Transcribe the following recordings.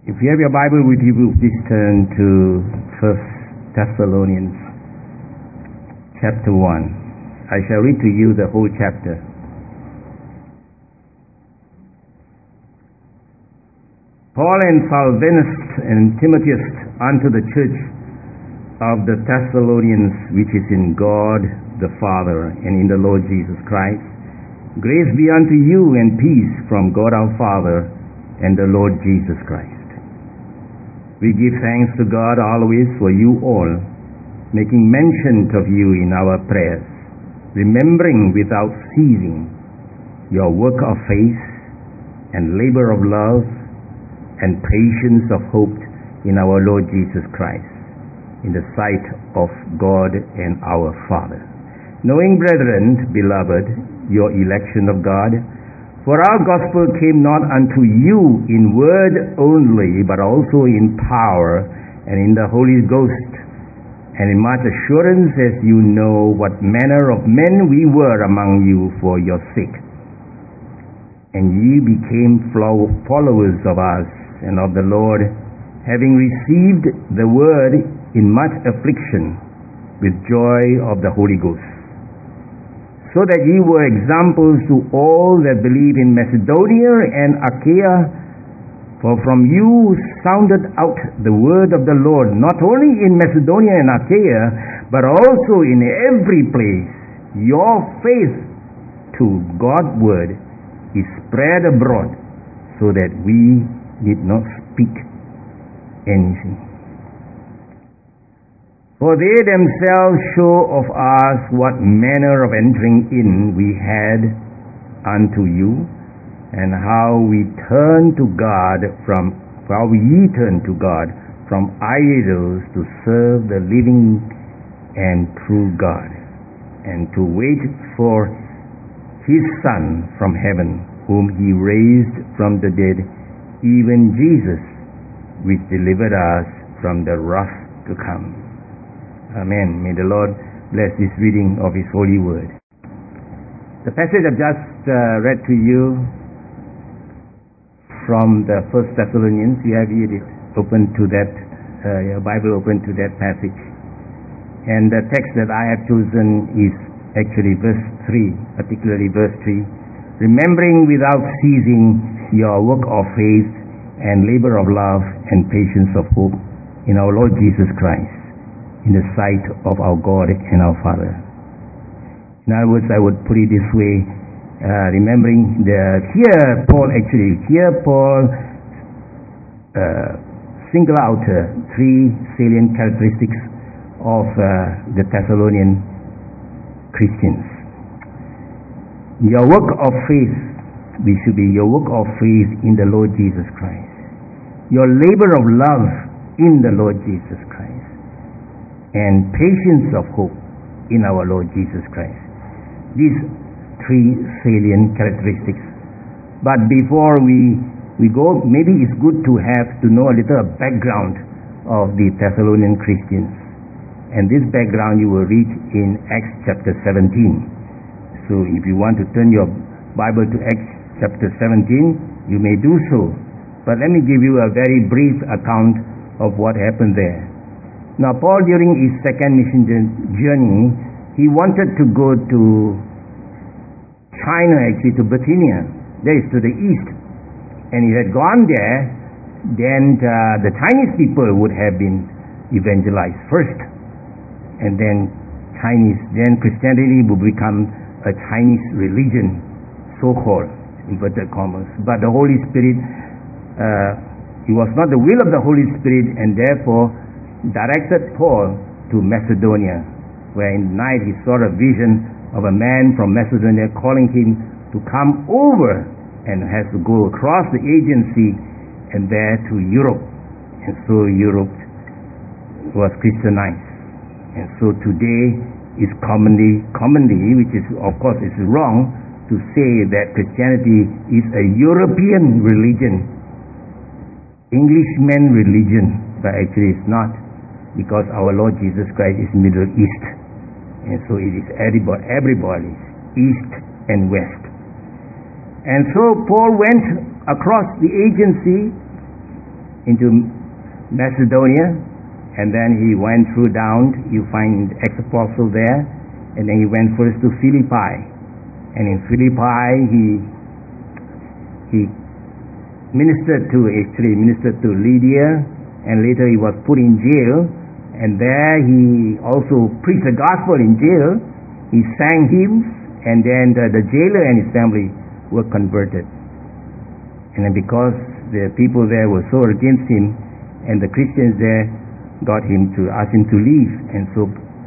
If you have your Bible with you, please turn to 1 Thessalonians chapter 1. I shall read to you the whole chapter. Paul and Silvanus and Timotheus unto the church of the Thessalonians, which is in God the Father and in the Lord Jesus Christ, grace be unto you and peace from God our Father and the Lord Jesus Christ. We give thanks to God always for you all, making mention of you in our prayers, remembering without ceasing your work of faith and labor of love and patience of hope in our Lord Jesus Christ, in the sight of God and our Father. Knowing, brethren, beloved, your election of God, for our gospel came not unto you in word only, but also in power and in the Holy Ghost, and in much assurance, as you know what manner of men we were among you for your sake. And ye became followers of us and of the Lord, having received the word in much affliction with joy of the Holy Ghost, so that ye were examples to all that believe in Macedonia and Achaia. For from you sounded out the word of the Lord, not only in Macedonia and Achaia, but also in every place. Your faith to God's word is spread abroad, so that we did not speak anything. For they themselves show of us what manner of entering in we had unto you, and how ye turned to God from idols to serve the living and true God, and to wait for his Son from heaven, whom he raised from the dead, even Jesus, which delivered us from the wrath to come. Amen. May the Lord bless this reading of His holy word. The passage I've just read to you from the 1 Thessalonians, you have it open to that, your Bible open to that passage. And the text that I have chosen is actually verse 3, particularly verse 3. Remembering without ceasing your work of faith and labor of love and patience of hope in our Lord Jesus Christ, in the sight of our God and our Father. In other words, I would put it this way, remembering here Paul single out three salient characteristics of the Thessalonian Christians. Your work of faith, we should be your work of faith in the Lord Jesus Christ. Your labor of love in the Lord Jesus Christ. And patience of hope in our Lord Jesus Christ. These three salient characteristics. But before we go, maybe it's good to know a little background of the Thessalonian Christians. And this background you will read in Acts chapter 17. So if you want to turn your Bible to Acts chapter 17, you may do so. But let me give you a very brief account of what happened there. Now, Paul, during his second mission journey, he wanted to go to China, actually to Bithynia, that is to the east. And he had gone there, then the Chinese people would have been evangelized first. And then Christianity would become a Chinese religion, so-called, inverted commas. But the Holy Spirit, it was not the will of the Holy Spirit, and therefore directed Paul to Macedonia, where in the night he saw a vision of a man from Macedonia calling him to come over, and has to go across the Aegean Sea and there to Europe. And so Europe was Christianized. And so today is commonly, which is of course is wrong, to say that Christianity is a European religion, Englishman religion, but actually it's not. Because our Lord Jesus Christ is Middle East. And so it is everybody, East and West. And so Paul went across the Aegean Sea into Macedonia, and then he went through down. You find ex-apostle there, and then he went first to Philippi, and in Philippi he ministered to Lydia, and later he was put in jail, and there he also preached the gospel in jail. He sang hymns, and then the jailer and his family were converted. And then because the people there were so against him, and the Christians there asked him to leave, and so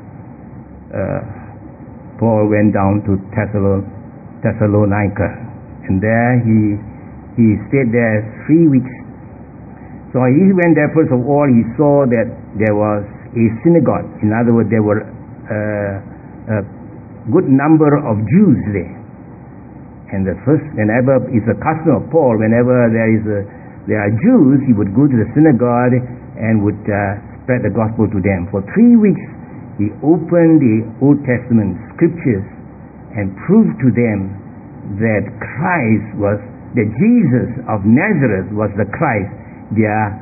Paul went down to Thessalonica, and there he stayed there 3 weeks. So he went there. First of all, he saw that there was a synagogue. In other words, there were a good number of Jews there. And whenever it's a custom of Paul, whenever there are Jews, he would go to the synagogue and would spread the gospel to them. For 3 weeks, he opened the Old Testament scriptures and proved to them that Jesus of Nazareth was the Christ, their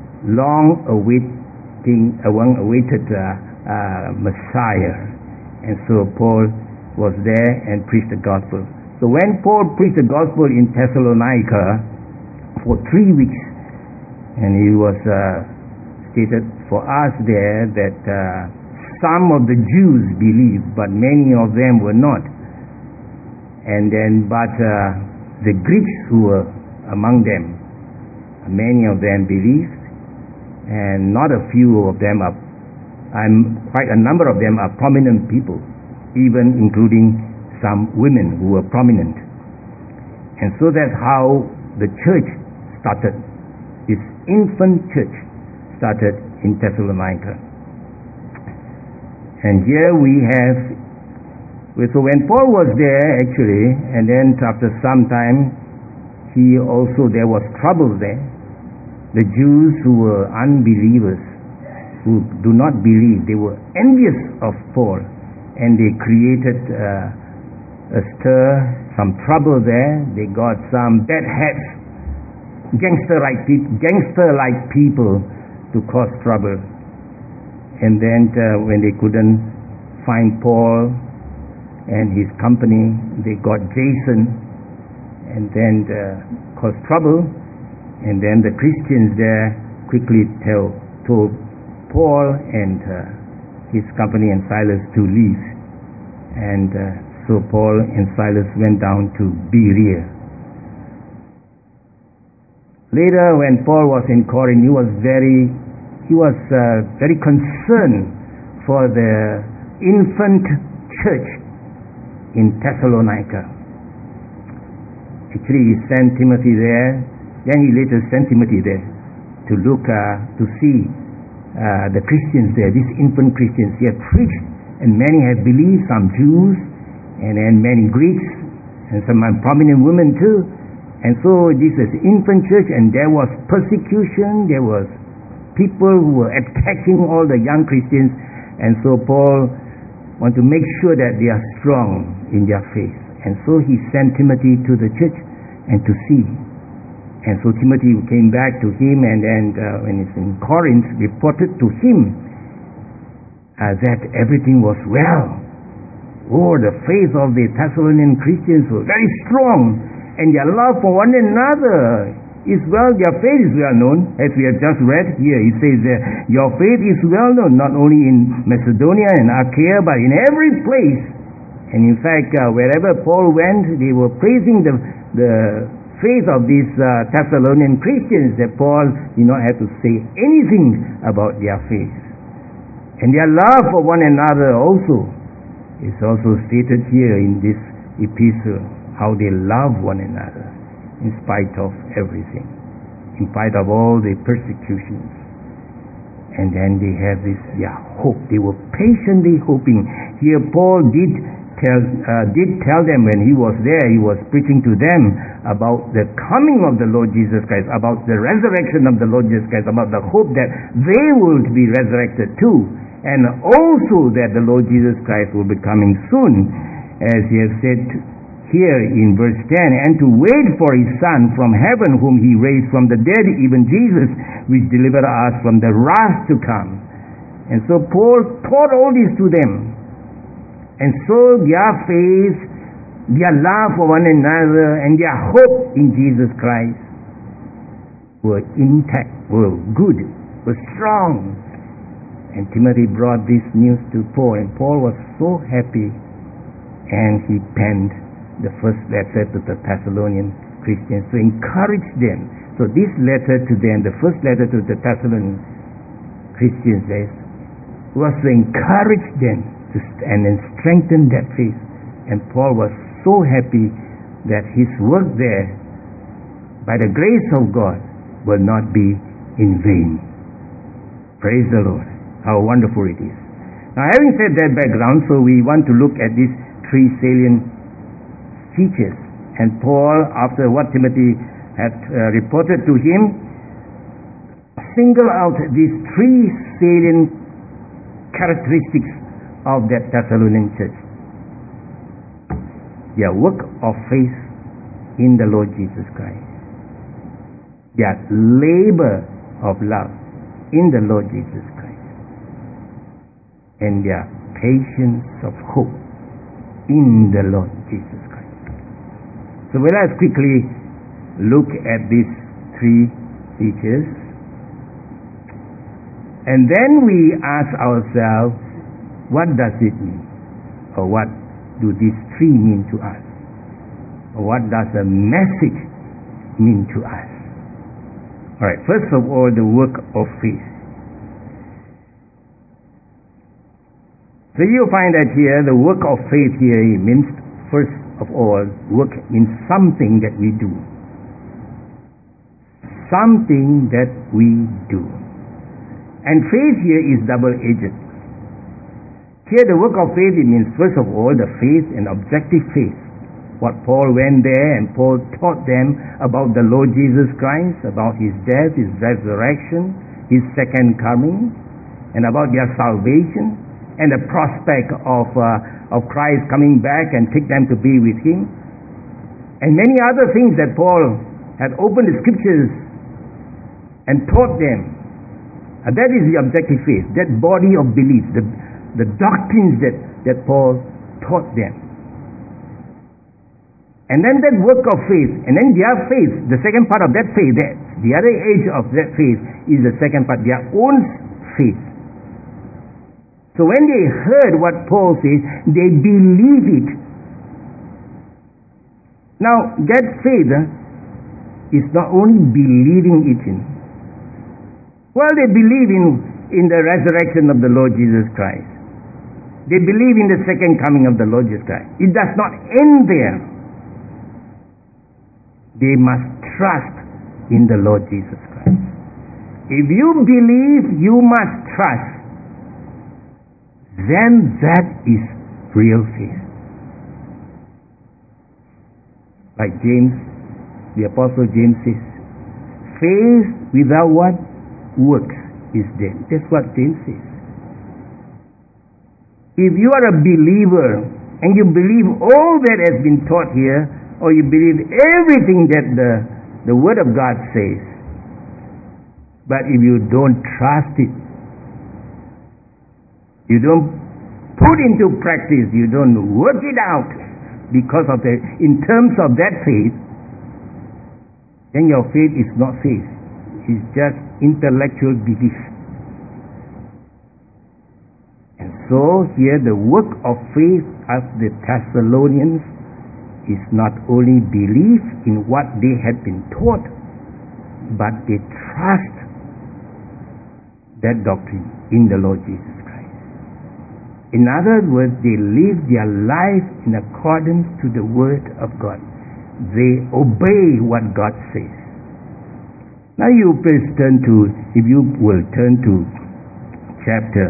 long-awaited Messiah. And so Paul was there and preached the gospel. So when Paul preached the gospel in Thessalonica for 3 weeks, and he was stated for us there that some of the Jews believed, but many of them were not. And then, but the Greeks who were among them, many of them believed, and not a few of them quite a number of them are prominent people, even including some women who were prominent. And so that's how the church started. This infant church started in Thessalonica. And here we have, so when Paul was there actually, and then after some time, there was trouble there. The Jews who were unbelievers, who do not believe, they were envious of Paul, and they created a stir, some trouble there. They got some bad hats, gangster-like people to cause trouble. And then when they couldn't find Paul and his company, they got Jason, and then caused trouble. And then the Christians there quickly told Paul and his company and Silas to leave. And so Paul and Silas went down to Berea. Later, when Paul was in Corinth, he was very concerned for the infant church in Thessalonica. Actually, he sent Timothy there. Then he later sent Timothy there to look to see the Christians there, these infant Christians. He had preached, and many had believed, some Jews, and then many Greeks, and some prominent women too. And so this is infant church, and there was persecution. There was people who were attacking all the young Christians, and so Paul wanted to make sure that they are strong in their faith. And so he sent Timothy to the church and to see. And so Timothy came back to him, and then when he's in Corinth, reported to him that everything was well. Oh, the faith of the Thessalonian Christians was very strong, and their love for one another is well, their faith is well known, as we have just read here. It says that your faith is well known, not only in Macedonia and Achaia, but in every place. And in fact, wherever Paul went, they were praising the faith of these Thessalonian Christians, that Paul did not have to say anything about their faith. And their love for one another also is also stated here in this epistle, how they love one another in spite of everything, in spite of all the persecutions. And then they have this hope. They were patiently hoping. Here Paul did tell them when he was there, he was preaching to them about the coming of the Lord Jesus Christ, about the resurrection of the Lord Jesus Christ, about the hope that they would be resurrected too, and also that the Lord Jesus Christ will be coming soon, as he has said here in verse 10, and to wait for his Son from heaven, whom he raised from the dead, even Jesus, which deliver us from the wrath to come. And so Paul taught all this to them. And so their faith, their love for one another, and their hope in Jesus Christ were intact, were good, were strong. And Timothy brought this news to Paul, and Paul was so happy, and he penned the first letter to the Thessalonian Christians to encourage them. So this letter to them, the first letter to the Thessalonian Christians, was to encourage them and then strengthen that faith. And Paul was so happy that his work there, by the grace of God, will not be in vain. Praise the Lord. How wonderful it is. Now, having said that background, so we want to look at these three salient features. And Paul, after what Timothy had reported to him, singled out these three salient characteristics of that Thessalonian church. Their work of faith in the Lord Jesus Christ. Their labor of love in the Lord Jesus Christ. And their patience of hope in the Lord Jesus Christ. So let us quickly look at these three features. And then we ask ourselves, what does it mean? Or what do these three mean to us? Or what does the message mean to us? Alright, first of all, the work of faith. So you find that here, the work of faith here means, first of all, work means something that we do. Something that we do. And faith here is double-edged. Here the work of faith, it means, first of all, the faith and objective faith. What Paul went there and Paul taught them about the Lord Jesus Christ, about His death, His resurrection, His second coming, and about their salvation, and the prospect of Christ coming back and take them to be with Him, and many other things that Paul had opened the scriptures and taught them. And that is the objective faith, that body of belief, the doctrines that Paul taught them. And then that work of faith, and then their faith, the second part of that faith, the other edge of that faith is the second part, their own faith. So when they heard what Paul says, they believe it. Now, that faith is not only believing it in. Well, they believe in the resurrection of the Lord Jesus Christ. They believe in the second coming of the Lord Jesus Christ. It does not end there. They must trust in the Lord Jesus Christ. If you believe, you must trust. Then that is real faith. Like James, the Apostle James says, faith without what? Works is dead. That's what James says. If you are a believer and you believe all that has been taught here, or you believe everything that the Word of God says, but if you don't trust it, you don't put into practice, you don't work it out in terms of that faith, then your faith is not faith. It's just intellectual belief. And so here the work of faith of the Thessalonians is not only belief in what they had been taught, but they trust that doctrine in the Lord Jesus Christ. In other words, they live their life in accordance to the Word of God. They obey what God says. Now you please turn to, if you will turn to chapter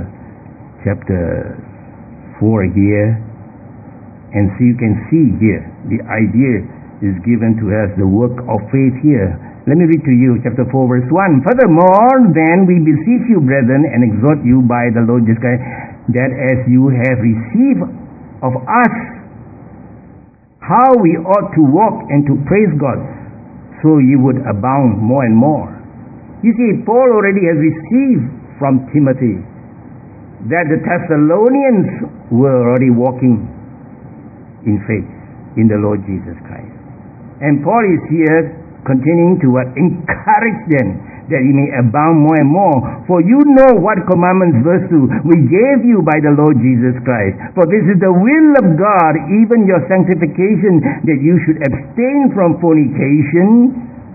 4 here, and so you can see here, the idea is given to us, the work of faith here. Let me read to you chapter 4 verse 1. Furthermore, then we beseech you, brethren, and exhort you by the Lord Jesus Christ, that as you have received of us how we ought to walk and to praise God, so you would abound more and more. You see, Paul already has received from Timothy that the Thessalonians were already walking in faith in the Lord Jesus Christ. And Paul is here continuing to encourage them that he may abound more and more. For you know what commandments, verse 2, we gave you by the Lord Jesus Christ. For this is the will of God, even your sanctification, that you should abstain from fornication.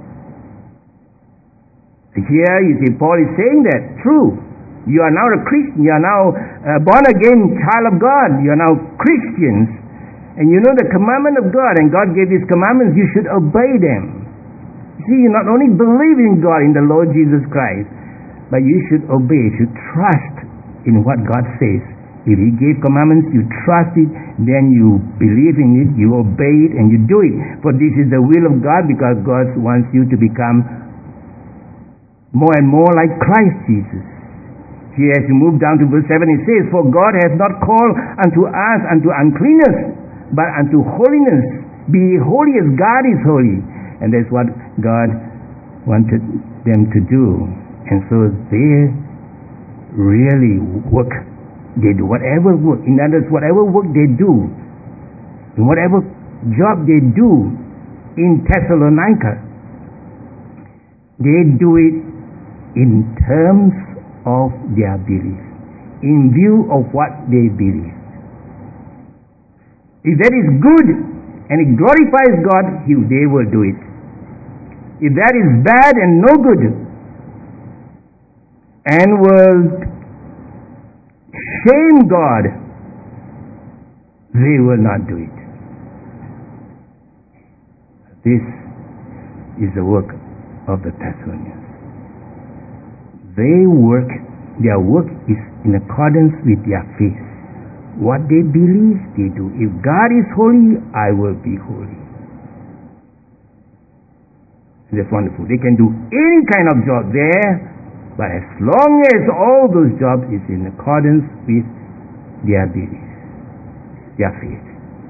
Here you see Paul is saying that, true. You are now a Christian. You are now a born-again child of God. You are now Christians. And you know the commandment of God, and God gave His commandments, you should obey them. See, you not only believe in God, in the Lord Jesus Christ, but you should obey, you should trust in what God says. If He gave commandments, you trust it, then you believe in it, you obey it, and you do it. For this is the will of God, because God wants you to become more and more like Christ Jesus. Here as you move down to verse 7, it says, For God hath not called unto us unto uncleanness, but unto holiness. Be holy as God is holy. And that's what God wanted them to do. And so they really work. They do whatever work. In other words, whatever work they do, in whatever job they do in Thessalonica, they do it in terms of their belief, in view of what they believe. If that is good and it glorifies God, they will do it. If that is bad and no good and will shame God, they will not do it. This is the work of the Thessalonians. Their work is in accordance with their faith. What they believe, they do. If God is holy, I will be holy. That's wonderful. They can do any kind of job there, but as long as all those jobs is in accordance with their belief, their faith.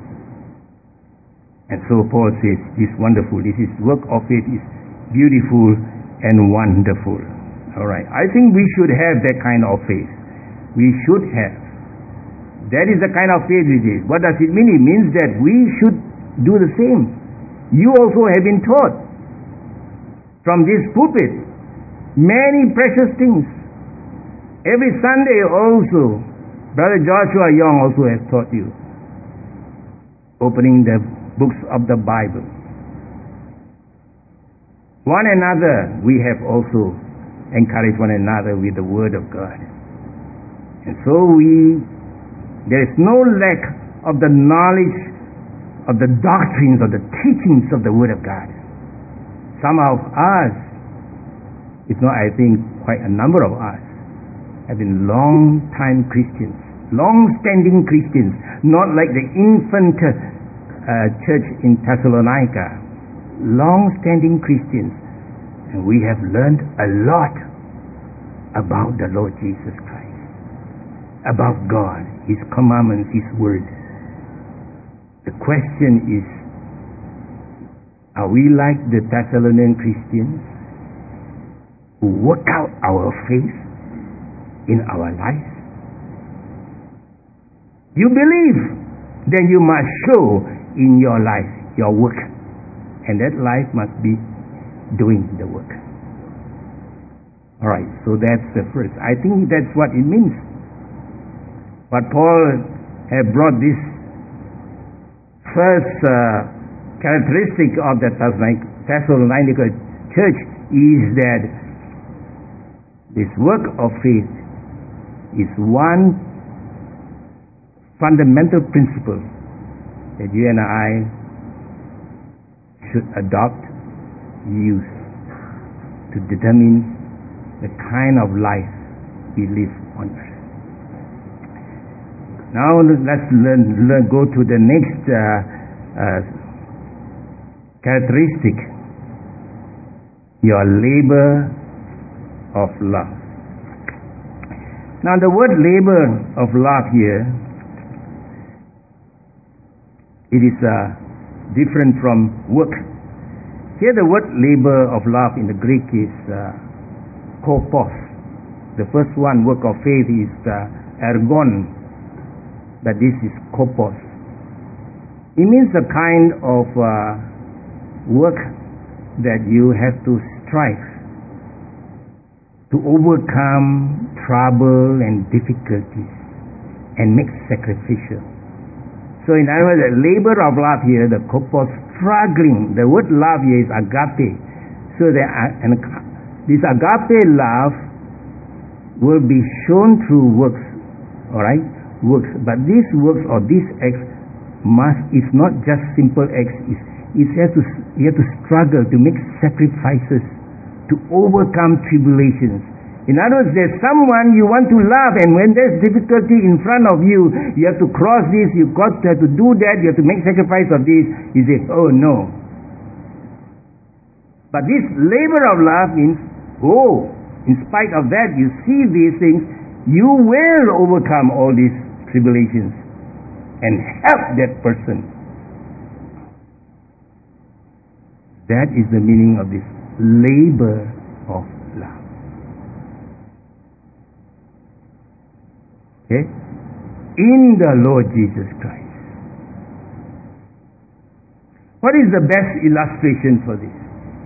And so Paul says, this wonderful, this is work of faith is beautiful and wonderful. All right. I think we should have that kind of faith. We should have. That is the kind of faith it is. What does it mean? It means that we should do the same. You also have been taught from this pulpit many precious things. Every Sunday also, Brother Joshua Young also has taught you, opening the books of the Bible. One another, we have also encouraged one another with the Word of God. And so there is no lack of the knowledge of the doctrines, of the teachings of the Word of God. Some of us, if not I think quite a number of us, have been long-time Christians, long-standing Christians, not like the infant church in Thessalonica, long-standing Christians. And we have learned a lot about the Lord Jesus Christ, about God, His commandments, His word. The question is, are we like the Thessalonian Christians who work out our faith in our lives? You believe, then you must show in your life, your work. And that life must be doing the work. Alright, so that's the first. I think that's what it means. But Paul had brought this first characteristic of the Thessalonica church is that this work of faith is one fundamental principle that you and I should adopt, use to determine the kind of life we live on earth. Now let's go to the next characteristic, your labor of love. Now the word labor of love here, it is different from work. Here the word labor of love in the Greek is skopos. The first one, work of faith, is ergon, but this is skopos. It means a kind of work that you have to strive to overcome trouble and difficulties and make sacrificial. So in other words, the labor of love here, the kopos, struggling. The word love here is agape. So this agape love will be shown through works, all right? Works. But these works or these acts is not just simple acts. You have to struggle to make sacrifices to overcome tribulations. In other words, there's someone you want to love, and when there's difficulty in front of you, you have to cross this, you have to do that, you have to make sacrifice of this. You say, oh no. But this labor of love means, in spite of that, you see these things, you will overcome all these tribulations and help that person. That is the meaning of this labor of love. Okay? In the Lord Jesus Christ. What is the best illustration for this?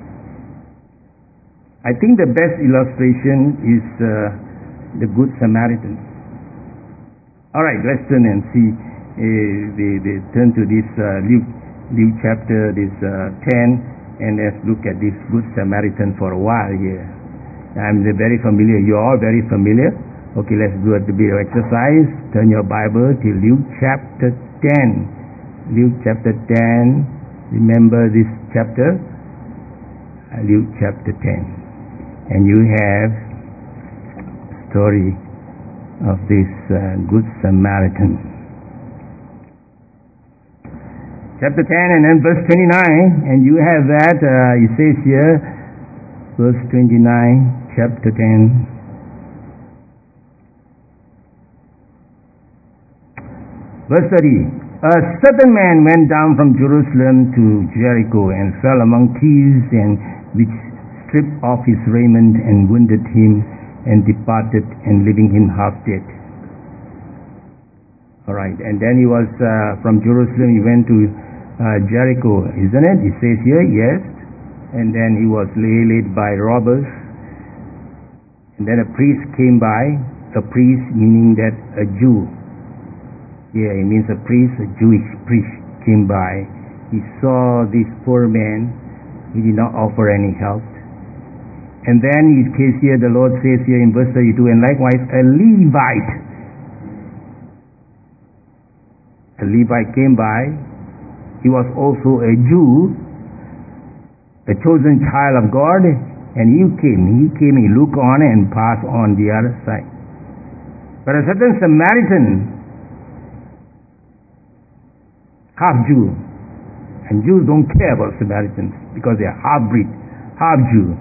I think the best illustration is the Good Samaritan. Alright, let's turn and see. They turn to this Luke chapter 10. And let's look at this Good Samaritan for a while here. I'm very familiar. You're all very familiar. Okay, let's do a bit of exercise. Turn your Bible to Luke chapter 10. Luke chapter 10. Remember this chapter? Luke chapter 10. And you have the story of this Good Samaritan. Chapter 10 and then verse 29, and you have that, it says here, verse 29, chapter 10. Verse 30, a certain man went down from Jerusalem to Jericho and fell among thieves, and which stripped off his raiment and wounded him and departed, and leaving him half dead. Alright, and then he was from Jerusalem, he went to Jericho, isn't it? It says here, yes. And then he was laid by robbers. And then a priest came by. A priest meaning that a Jew. Yeah, it means a priest, a Jewish priest came by. He saw this poor man. He did not offer any help. And then it says here, the Lord says here in verse 32, and likewise a Levite. A Levite came by. He was also a Jew, a chosen child of God, and he came, he looked on and passed on the other side. But a certain Samaritan, half Jew, and Jews don't care about Samaritans because they are half-breed, half-Jew.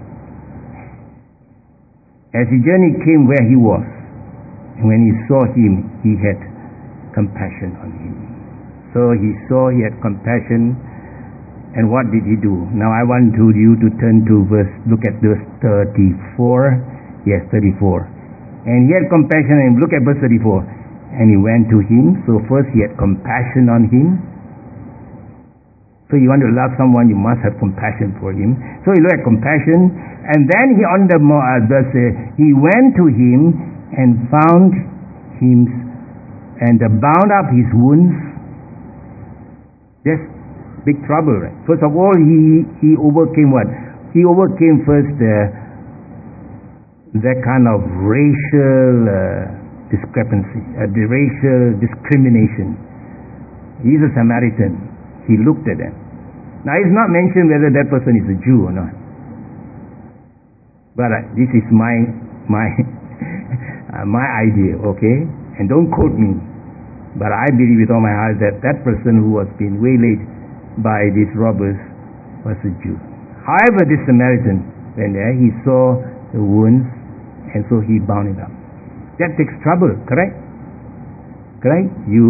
As he journeyed, came where he was, and when he saw him, he had compassion on him. So he saw, he had compassion, and what did he do? Now I want you to turn to look at verse 34. Yes, 34. And he had compassion, and look at verse 34. And he went to him. So first he had compassion on him. So you want to love someone, you must have compassion for him. So he looked at compassion, and then he he went to him and found him, and bound up his wounds. That's big trouble, right? First of all, he overcame what? He overcame first that kind of racial discrepancy, the racial discrimination. He's a Samaritan. He looked at them. Now it's not mentioned whether that person is a Jew or not. But this is my my idea, okay? And don't quote me. But I believe with all my heart that that person who was being waylaid by these robbers was a Jew. However, this Samaritan went there, he saw the wounds, and so he bound it up. That takes trouble, correct? Correct?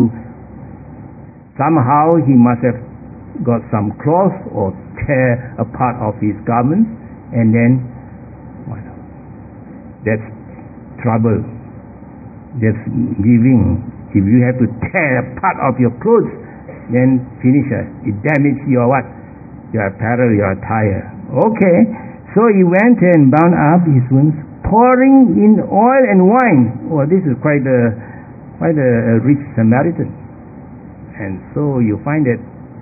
Somehow he must have got some cloth or tear a part of his garments, and then That's trouble. That's giving. If you have to tear a part of your clothes, then finish it. It damages your what? Your apparel, your attire. Okay. So he went and bound up his wounds, pouring in oil and wine. Oh, this is quite a rich Samaritan. And so you find that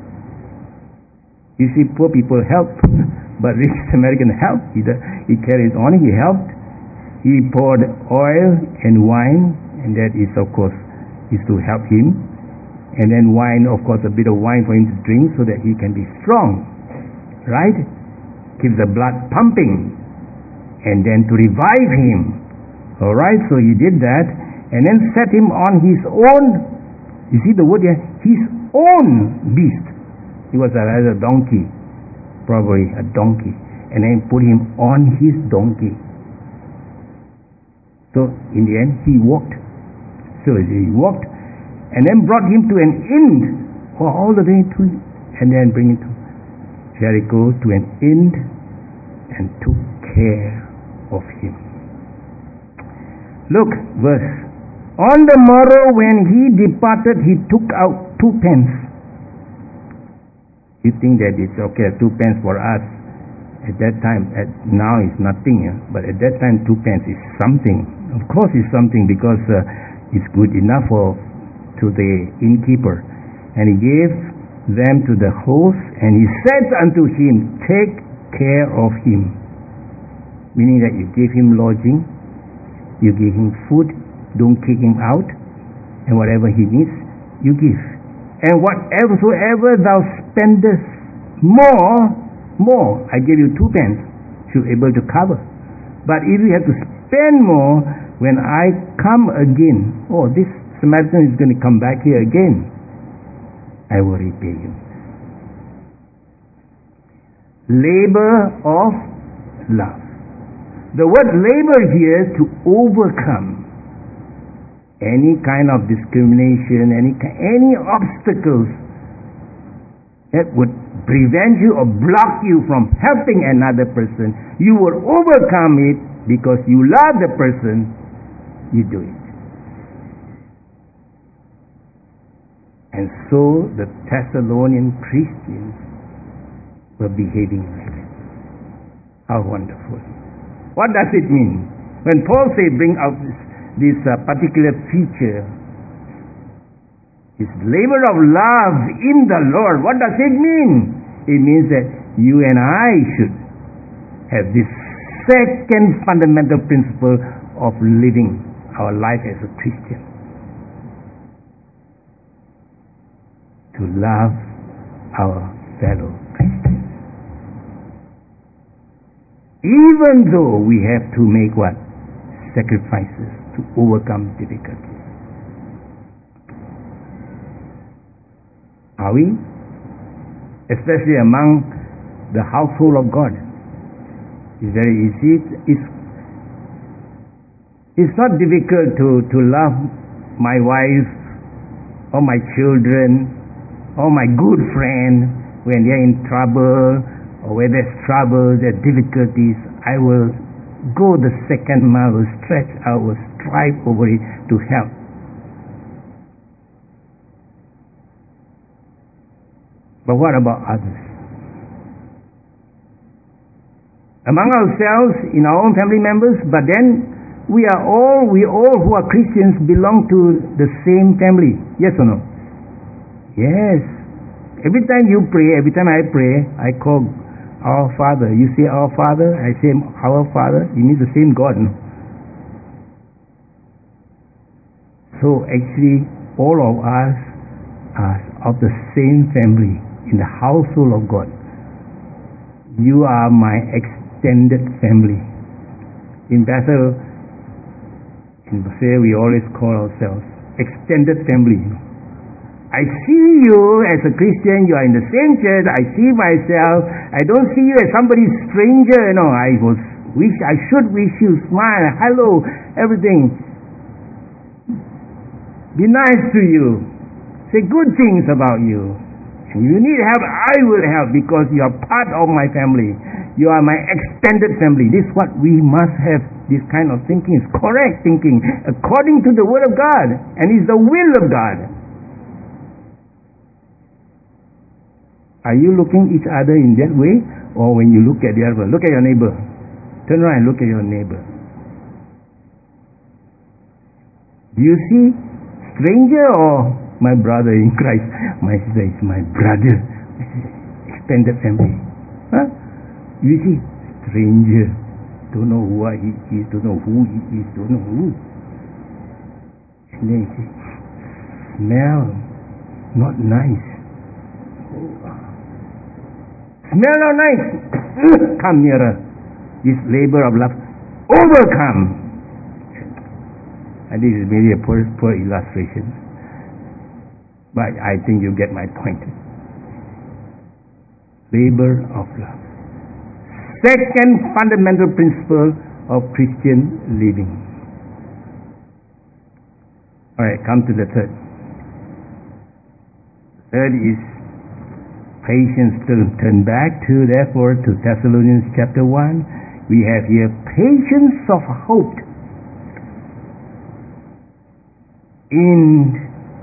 you see poor people help, but rich Samaritan helped. He carried on, he helped. He poured oil and wine, and that is of course is to help him. And then wine, of course, a bit of wine for him to drink so that he can be strong. Right? Keep the blood pumping. And then to revive him. Alright, so he did that. And then set him on his own, you see the word here, his own beast. He was a donkey. Probably a donkey. And then put him on his donkey. So in the end, he walked. So he walked, and then brought him to an inn, all the way to, and then bring him to Jericho to an inn, and took care of him. Look, verse. On the morrow when he departed, he took out 2 pence. You think that it's okay, 2 pence for us. At that time, now it's nothing, but at that time 2 pence is something. Of course it's something because it's good enough to the innkeeper. And he gave them to the host, and he said unto him, take care of him. Meaning that you give him lodging, you give him food, don't kick him out, and whatever he needs, you give. And whatsoever thou spendest more, I gave you 2 pence, should be able to cover. But if you have to spend more, when I come again, this Samaritan is going to come back here again, I will repay you. Labor of love. The word labor here, to overcome any kind of discrimination, any obstacles that would prevent you or block you from helping another person. You will overcome it because you love the person. You do it. And so the Thessalonian Christians were behaving like that. How wonderful. What does it mean? When Paul says bring out this particular feature, it's labor of love in the Lord. What does it mean? It means that you and I should have this second fundamental principle of living our life as a Christian. To love our fellow Christians. Even though we have to make what? Sacrifices to overcome difficulties. Are we? Especially among the household of God. It's very easy. It's not difficult to love my wife or my children or my good friend when they're in trouble or when there's trouble, there's difficulties. I will go the second mile, will stretch out, will strive over it to help. But what about others? Among ourselves, in our own family members, but then we all who are Christians belong to the same family. Yes or no? Yes. Every time you pray, every time I pray, I call our Father. You say our Father, I say our Father. It means the same God. No? So actually, all of us are of the same family in the household of God. You are my extended family. In Bethel, in Bethel, we always call ourselves extended family. I see you as a Christian, you are in the same church. I see myself. I don't see you as somebody stranger. I should wish you smile, hello, everything. Be nice to you. Say good things about you. And you need help, I will help because you are part of my family. You are my extended family. This is what we must have. This kind of thinking is correct thinking according to the Word of God, and is the will of God. Are you looking each other in that way, or when you look at the other? Look at your neighbor. Turn around and look at your neighbor. Do you see stranger or my brother in Christ? My sister is my brother. Extended family. Huh? You see, stranger. Don't know what he is, don't know who he is, don't know who. And then you see, smell not nice. Smell not nice. Come nearer. This labor of love. Overcome. And this is maybe a poor illustration. But I think you get my point. Labor of love. Second fundamental principle of Christian living. Alright, come to the third. Third is patience. To turn back to, therefore, to Thessalonians chapter 1. We have here patience of hope in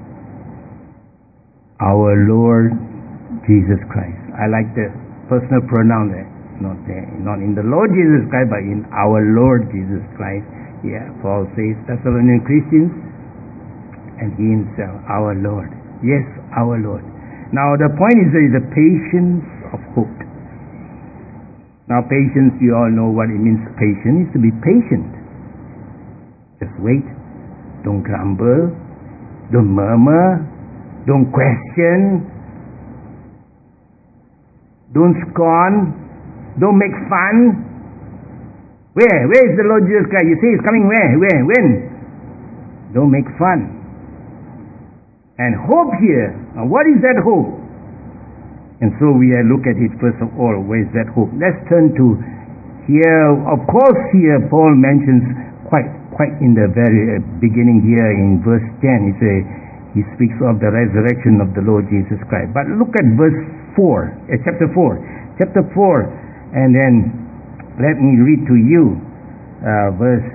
our Lord Jesus Christ. I like the personal pronoun there. Not in the Lord Jesus Christ, but in our Lord Jesus Christ. Yeah, Paul says Thessalonian Christians, and he himself, our Lord. Yes, our Lord. Now the point is there is a patience of hope. Now patience, you all know what it means. Patience is to be patient. Just wait. Don't grumble. Don't murmur. Don't question. Don't scorn. Don't make fun. Where? Where is the Lord Jesus Christ? You say he's coming where? Where? When? Don't make fun. And hope here. Now what is that hope? And so we look at it first of all. Where is that hope? Let's turn to here. Of course here Paul mentions quite in the very beginning here in verse 10. He speaks of the resurrection of the Lord Jesus Christ. But look at verse 4, chapter 4. Chapter 4. And then let me read to you verse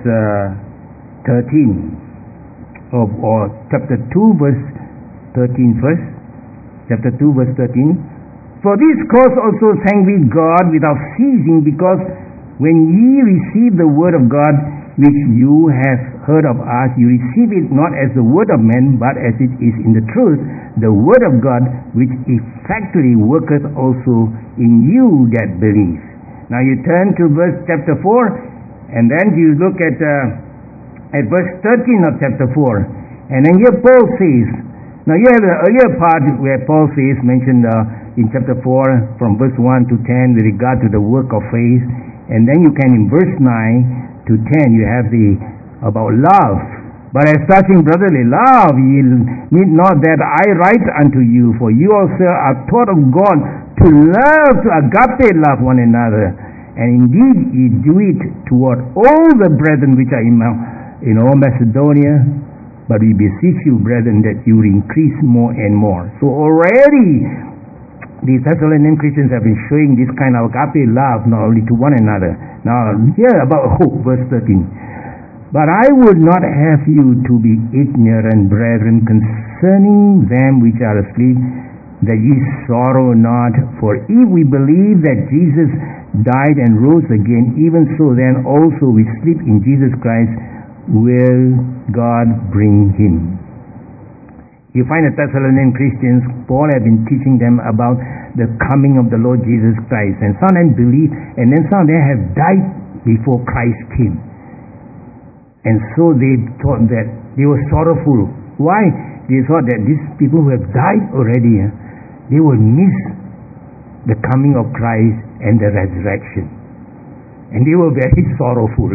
13 or chapter 2 verse 13 first. Chapter 2 verse 13. For this cause also thank we God without ceasing, because when ye receive the word of God which you have heard of us, you receive it not as the word of men, but as it is in the truth, the word of God, which effectually worketh also in you that believe. Now you turn to chapter 4, and then you look at verse 13 of chapter 4. And then here Paul says, now you have the earlier part where Paul says, mentioned in chapter 4, from verse 1 to 10, with regard to the work of faith. And then you can, in verse 9 to 10, you have about love. But as touching brotherly love, ye need not that I write unto you, for you also are taught of God to love, to agape love one another. And indeed ye do it toward all the brethren which are in all Macedonia. But we beseech you, brethren, that you increase more and more. So already the Thessalonian Christians have been showing this kind of agape love, not only to one another. Now, here about hope, verse 13. But I would not have you to be ignorant, brethren, concerning them which are asleep, that ye sorrow not. For if we believe that Jesus died and rose again, even so then also we sleep in Jesus Christ, will God bring him. You find the Thessalonian Christians, Paul had been teaching them about the coming of the Lord Jesus Christ. And some of them believe, and then some of them have died before Christ came. And so they thought that they were sorrowful. Why? They thought that these people who have died already, they will miss the coming of Christ and the resurrection. And they were very sorrowful.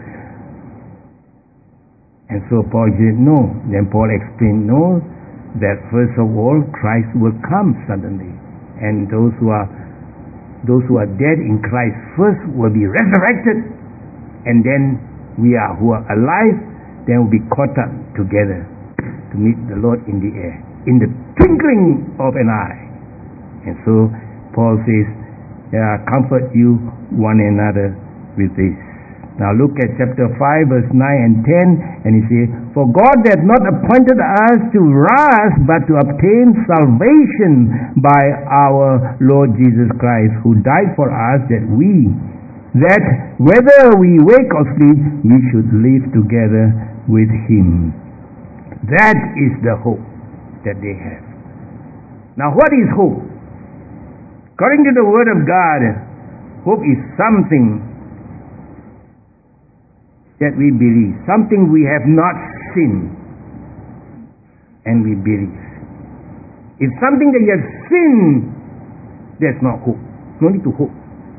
And so Paul said, no. Then Paul explained, no, that first of all Christ will come suddenly, and those who are dead in Christ first will be resurrected, and then we who are alive then will be caught up together to meet the Lord in the air in the twinkling of an eye. And so Paul says comfort you one another with this. Now look at chapter 5 verse 9 and 10, and he says, "For God hath not appointed us to wrath, but to obtain salvation by our Lord Jesus Christ, who died for us, that whether we wake or sleep, we should live together with him." That is the hope that they have. Now what is hope? According to the Word of God, hope is something that we believe, something we have not seen, and we believe. If something that you have seen, there's no hope. No need to hope.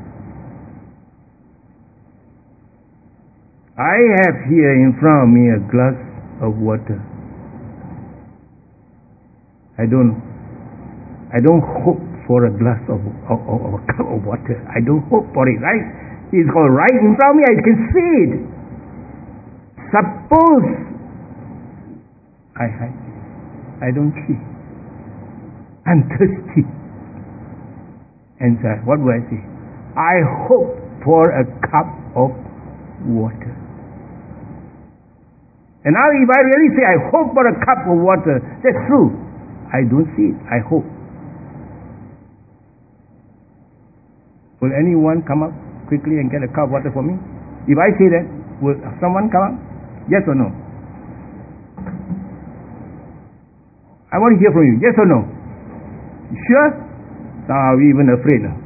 I have here in front of me a glass of water. I don't hope for a glass of a cup of water. I don't hope for it, right? It's all right in front of me. I can see it. Suppose I don't see. I'm thirsty. And so what do I say? I hope for a cup of water. And now if I really say I hope for a cup of water, that's true. I don't see it. I hope. Will anyone come up quickly and get a cup of water for me? If I say that, will someone come up? Yes or no? I want to hear from you. Yes or no? Sure? Now we're even afraid now.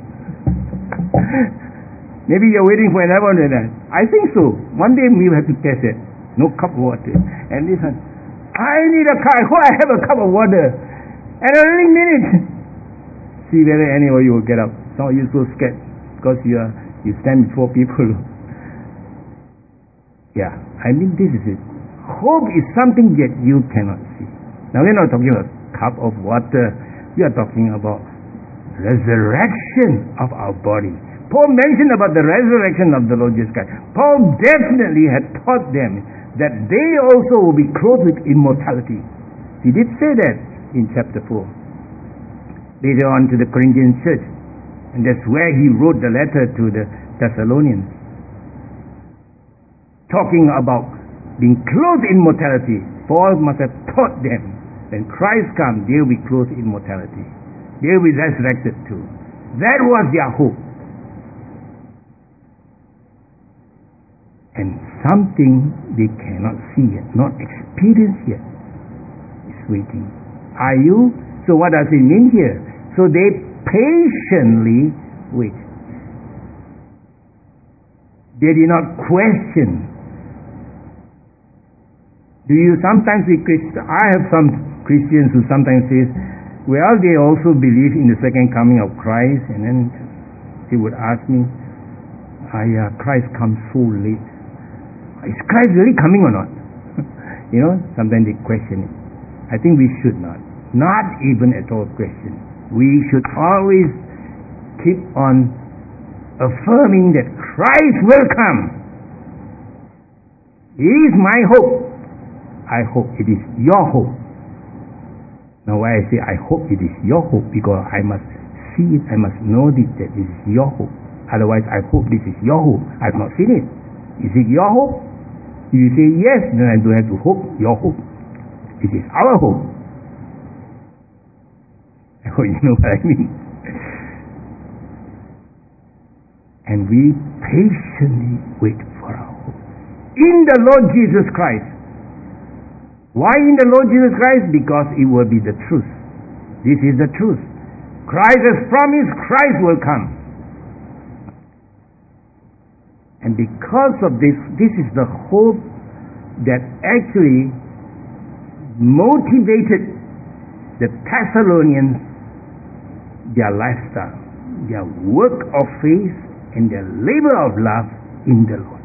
Maybe you're waiting for another one. I think so. One day we will have to test it. No cup of water. And this one, I need a cup. I have a cup of water. And I really mean it. See whether any of you will get up. Some of you so scared because you stand before people. Yeah, I mean this is it. Hope is something that you cannot see. Now we're not talking about a cup of water. We are talking about resurrection of our body. Paul mentioned about the resurrection of the Lord Jesus Christ. Paul definitely had taught them that they also will be clothed with immortality. He did say that in chapter 4. Later on to the Corinthian church. And that's where he wrote the letter to the Thessalonians, talking about being clothed in mortality. Paul must have taught them when Christ comes, they will be clothed in mortality. They will be resurrected too. That was their hope. And something they cannot see yet, not experience yet, is waiting. Are you? So what does it mean here? So they patiently wait. They did not question. Do you sometimes see Christians? I have some Christians who sometimes say, well, they also believe in the second coming of Christ, and then they would ask me, Christ comes so late. Is Christ really coming or not? Sometimes they question it. I think we should not even at all question. We should always keep on affirming that Christ will come. He is my hope. I hope it is your hope. Now why I say I hope it is your hope, because I must see it, I must know that it is your hope. Otherwise I hope this is your hope. I have not seen it. Is it your hope? If you say yes, then I don't have to hope your hope. It is our hope. I hope you know what I mean. And we patiently wait for our hope in the Lord Jesus Christ. Why in the Lord Jesus Christ? Because it will be the truth. This is the truth. Christ has promised, Christ will come. And because of this, this is the hope that actually motivated the Thessalonians, their lifestyle, their work of faith, and their labor of love in the Lord.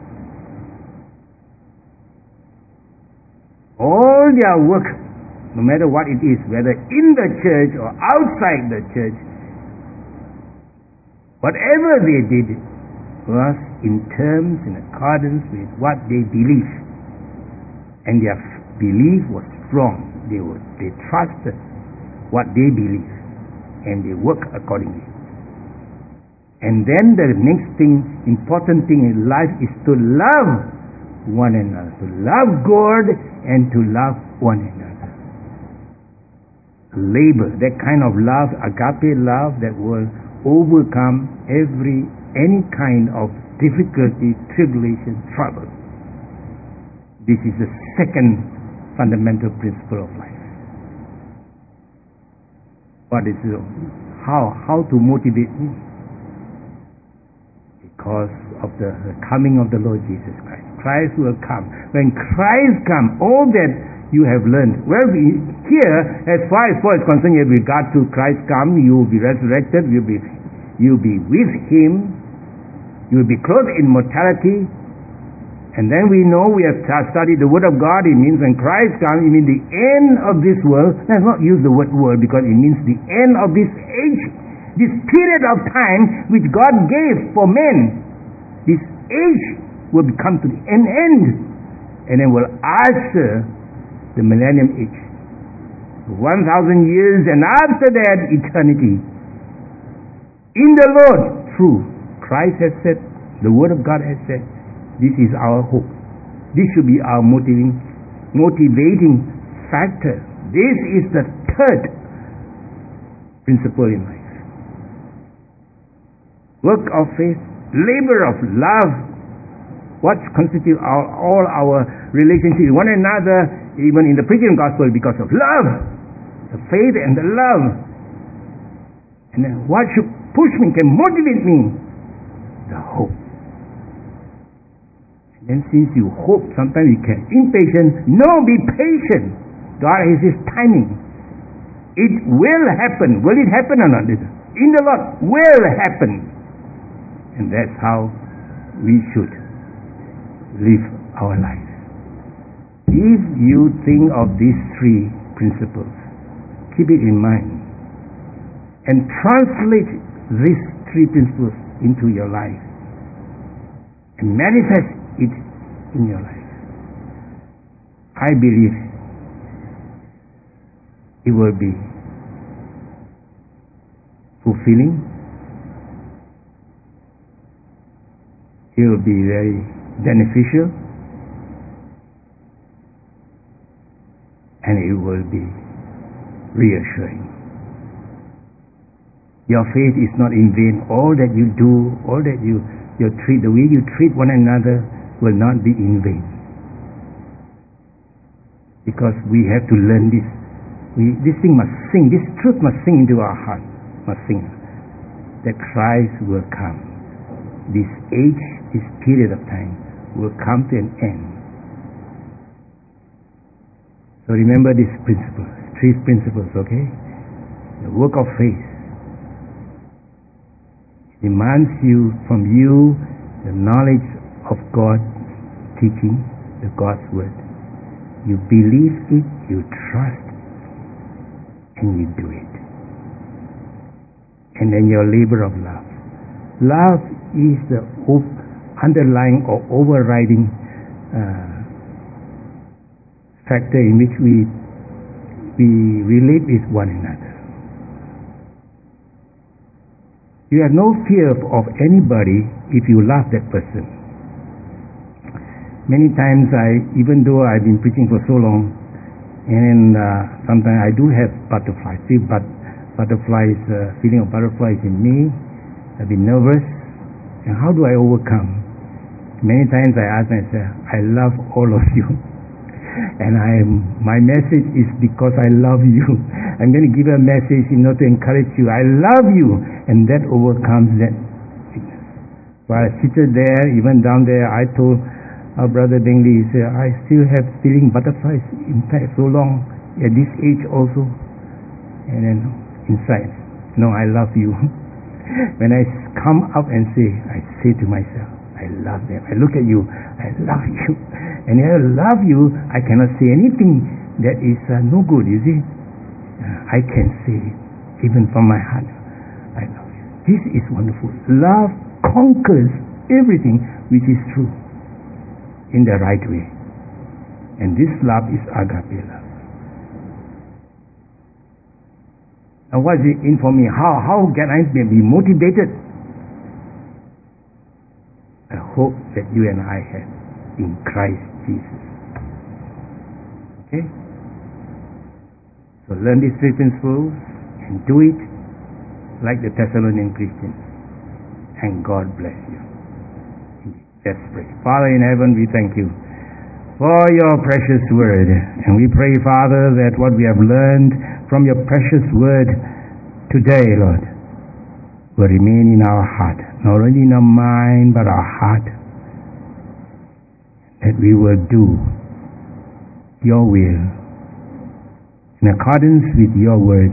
All their work, no matter what it is, whether in the church or outside the church, whatever they did was in terms, in accordance with what they believed. And their belief was strong. They trusted what they believed, and they worked accordingly. And then the next thing, important thing in life is to love one another, to love God and to love one another. Labor, that kind of love, agape love that will overcome any kind of difficulty, tribulation, trouble. This is the second fundamental principle of life. What is it? How to motivate me? Because of the coming of the Lord Jesus Christ. Christ will come. When Christ comes, all that you have learned. Well, here, as far as Paul is concerned, with regard to Christ come, you will be resurrected, you'll be with Him, you will be clothed in mortality. And then we know, we have studied the Word of God, it means when Christ comes, it means the end of this world. Let's not use the word world because it means the end of this age, this period of time which God gave for men. This age will come to the end, and then will usher the millennium age. 1,000 years, and after that, eternity. In the Lord, true. Christ has said, the Word of God has said, this is our hope. This should be our motivating factor. This is the third principle in life. Work of faith, labor of love. What constitutes all our relationship with one another, even in the preaching gospel, because of love, the faith and the love. And then what should push me, can motivate me? The hope. And since you hope, sometimes you get impatient. No, be patient. God has His timing. It will happen. Will it happen or not? In the Lord, will happen. And that's how we should live our life. If you think of these three principles, keep it in mind and translate these three principles into your life and manifest it in your life. I believe it will be fulfilling. It will be very beneficial, and it will be reassuring. Your faith is not in vain. All that you do, all that you treat, the way you treat one another will not be in vain. Because we have to learn this. This thing must sing, this truth must sing into our heart, must sing, that Christ will come. This age, this period of time will come to an end. So remember these principles, three principles, okay? The work of faith demands from you the knowledge of God's teaching, the God's word. You believe it, you trust it, and you do it. And then your labor of love. Love is the underlying or overriding factor in which we relate with one another. You have no fear of anybody if you love that person. Many times, even though I've been preaching for so long, and sometimes I do have butterflies, feeling of butterflies in me. I've been nervous, and how do I overcome? Many times I ask myself, I love all of you, and my message is because I love you. I'm going to give a message to encourage you. I love you, and that overcomes that sickness. While I sit there, even down there, I told our brother Bingley, he said, I still have feeling butterflies, in fact, so long, at this age also. And then inside, no, I love you. When I come up and I say to myself, I love them. I look at you, I love you. And if I love you, I cannot say anything that is no good, you see. I can say it, even from my heart, I love you. This is wonderful. Love conquers everything which is true in the right way. And this love is agape love. Now what is it in for me? How can I be motivated? hope that you and I have in Christ Jesus. Okay? So learn these three principles and do it like the Thessalonian Christians. And God bless you. Let's pray. Father in heaven, we thank you for your precious word. And we pray, Father, that what we have learned from your precious word today, Lord, will remain in our heart. Not only in our mind, but our heart. That we will do your will in accordance with your word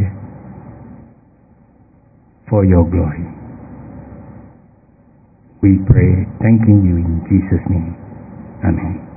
for your glory. We pray, thanking you in Jesus' name. Amen.